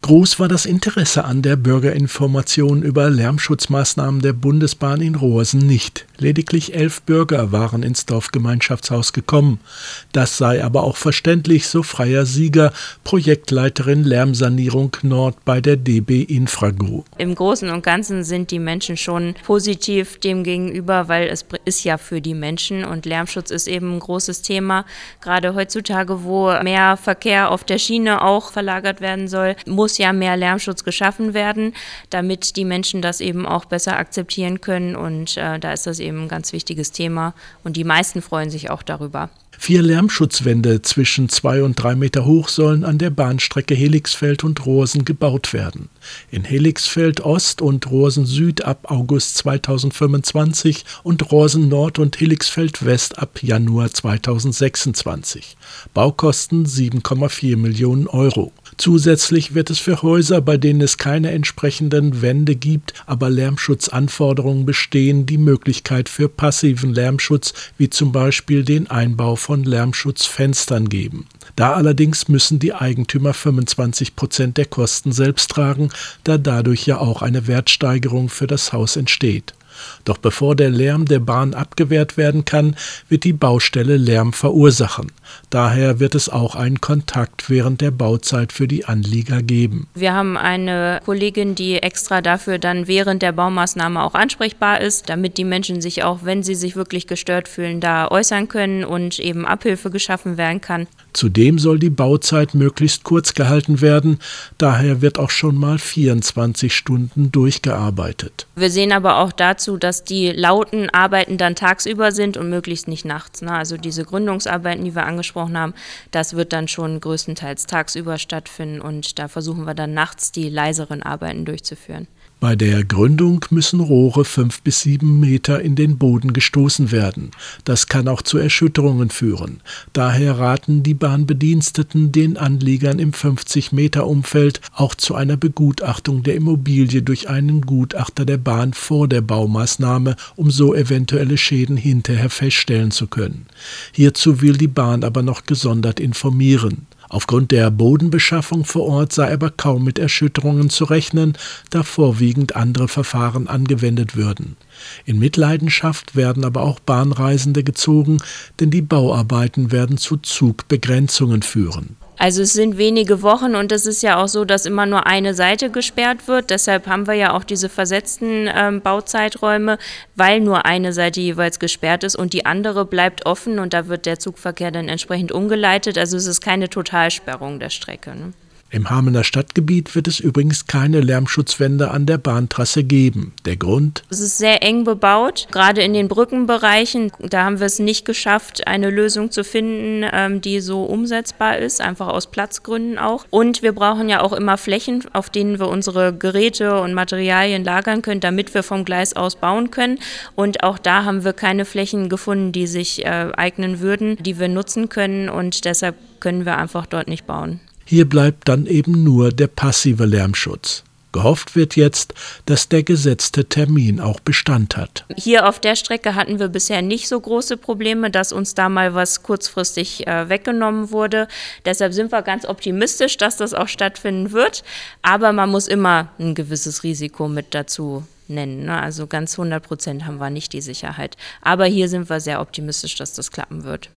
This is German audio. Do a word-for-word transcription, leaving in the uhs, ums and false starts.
Groß war das Interesse an der Bürgerinformation über Lärmschutzmaßnahmen der Bundesbahn in Rohrsen nicht. Lediglich elf Bürger waren ins Dorfgemeinschaftshaus gekommen. Das sei aber auch verständlich, so Freya Sieger, Projektleiterin Lärmsanierung Nord bei der D B Infrago. Im Großen und Ganzen sind die Menschen schon positiv dem gegenüber, weil es ist ja für die Menschen und Lärmschutz ist eben ein großes Thema. Gerade heutzutage, wo mehr Verkehr auf der Schiene auch verlagert werden soll, muss ja mehr Lärmschutz geschaffen werden, damit die Menschen das eben auch besser akzeptieren können und äh, da ist das eben ein ganz wichtiges Thema und die meisten freuen sich auch darüber. Vier Lärmschutzwände zwischen zwei und drei Meter hoch sollen an der Bahnstrecke Helixfeld und Rohrsen gebaut werden. In Helixfeld Ost und Rohrsen Süd ab August zweitausendfünfundzwanzig und Rohrsen Nord und Helixfeld West ab Januar zweitausendsechsundzwanzig. Baukosten sieben Komma vier Millionen Euro. Zusätzlich wird es für Häuser, bei denen es keine entsprechenden Wände gibt, aber Lärmschutzanforderungen bestehen, die Möglichkeit für passiven Lärmschutz, wie zum Beispiel den Einbau von Lärmschutzfenstern geben. Da allerdings müssen die Eigentümer fünfundzwanzig Prozent der Kosten selbst tragen, da dadurch ja auch eine Wertsteigerung für das Haus entsteht. Doch bevor der Lärm der Bahn abgewehrt werden kann, wird die Baustelle Lärm verursachen. Daher wird es auch einen Kontakt während der Bauzeit für die Anlieger geben. Wir haben eine Kollegin, die extra dafür dann während der Baumaßnahme auch ansprechbar ist, damit die Menschen sich auch, wenn sie sich wirklich gestört fühlen, da äußern können und eben Abhilfe geschaffen werden kann. Zudem soll die Bauzeit möglichst kurz gehalten werden. Daher wird auch schon mal vierundzwanzig Stunden durchgearbeitet. Wir sehen aber auch dazu, dass die lauten Arbeiten dann tagsüber sind und möglichst nicht nachts. Ne? Also diese Gründungsarbeiten, die wir angesprochen haben, das wird dann schon größtenteils tagsüber stattfinden und da versuchen wir dann nachts die leiseren Arbeiten durchzuführen. Bei der Gründung müssen Rohre fünf bis sieben Meter in den Boden gestoßen werden. Das kann auch zu Erschütterungen führen. Daher raten die Bahnbediensteten den Anliegern im fünfzig Meter Umfeld auch zu einer Begutachtung der Immobilie durch einen Gutachter der Bahn vor der Baumaßnahme, um so eventuelle Schäden hinterher feststellen zu können. Hierzu will die Bahn aber noch gesondert informieren. Aufgrund der Bodenbeschaffung vor Ort sei aber kaum mit Erschütterungen zu rechnen, da vorwiegend andere Verfahren angewendet würden. In Mitleidenschaft werden aber auch Bahnreisende gezogen, denn die Bauarbeiten werden zu Zugbegrenzungen führen. Also es sind wenige Wochen und es ist ja auch so, dass immer nur eine Seite gesperrt wird. Deshalb haben wir ja auch diese versetzten ähm, Bauzeiträume, weil nur eine Seite jeweils gesperrt ist und die andere bleibt offen und da wird der Zugverkehr dann entsprechend umgeleitet. Also es ist keine Totalsperrung der Strecke, ne? Im Hamelner Stadtgebiet wird es übrigens keine Lärmschutzwände an der Bahntrasse geben. Der Grund? Es ist sehr eng bebaut, gerade in den Brückenbereichen. Da haben wir es nicht geschafft, eine Lösung zu finden, ähm, die so umsetzbar ist, einfach aus Platzgründen auch. Und wir brauchen ja auch immer Flächen, auf denen wir unsere Geräte und Materialien lagern können, damit wir vom Gleis aus bauen können. Und auch da haben wir keine Flächen gefunden, die sich äh, eignen würden, die wir nutzen können. Und deshalb können wir einfach dort nicht bauen. Hier bleibt dann eben nur der passive Lärmschutz. Gehofft wird jetzt, dass der gesetzte Termin auch Bestand hat. Hier auf der Strecke hatten wir bisher nicht so große Probleme, dass uns da mal was kurzfristig äh, weggenommen wurde. Deshalb sind wir ganz optimistisch, dass das auch stattfinden wird. Aber man muss immer ein gewisses Risiko mit dazu nennen. Ne? Also ganz hundert Prozent haben wir nicht die Sicherheit. Aber hier sind wir sehr optimistisch, dass das klappen wird.